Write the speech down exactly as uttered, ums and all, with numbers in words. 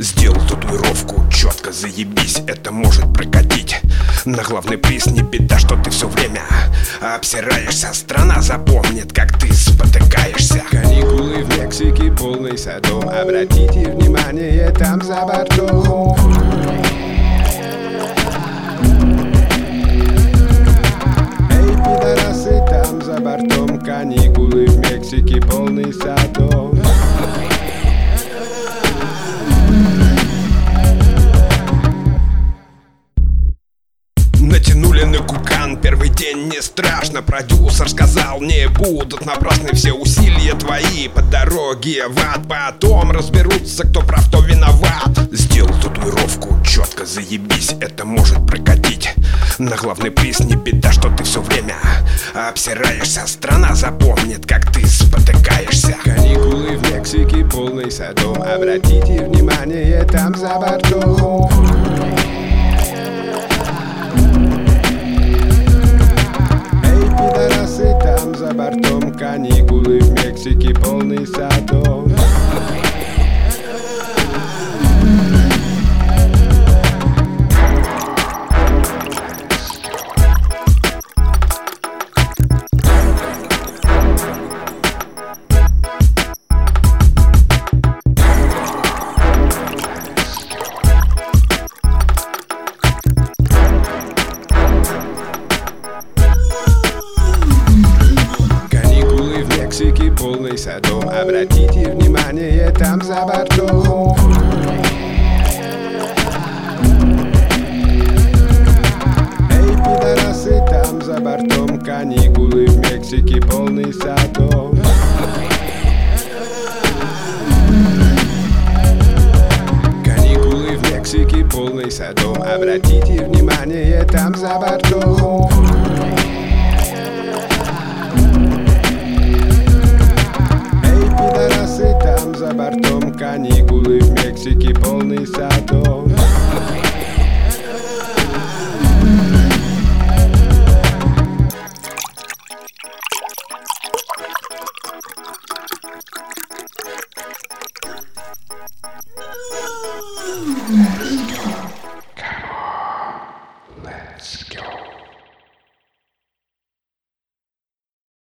Сделал татуировку, четко заебись, это может прокатить. На главный приз не беда, что ты все время обсираешься. Страна запомнит, как ты спотыкаешься. Каникулы в Мексике, полный садом. Обратите внимание, там за бортом. Эй, пидорасы, там за бортом. Каникулы в Мексике, полный садом. Натянули на кукан, первый день не страшно. Продюсер сказал, не будут напрасны все усилия твои по дороге в ад. Потом разберутся, кто прав, кто виноват. Сделал татуировку, четко заебись, это может прокатить. На главный приз не беда, что ты все время обсираешься. Страна запомнит, как ты спотыкаешься. Каникулы в Мексике, полный садом. Обратите внимание, там за бортом. Там за бортом, каникулы в Мексике, полный садом. Полный садом. Обратите внимание, там за бортом. Эй, пидорасы, там за бортом. Каникулы в Мексике, полный садом. Каникулы в Мексике, полный садом. Обратите внимание, там за бортом. Там за бортом, каникулы в Мексике, полный садом.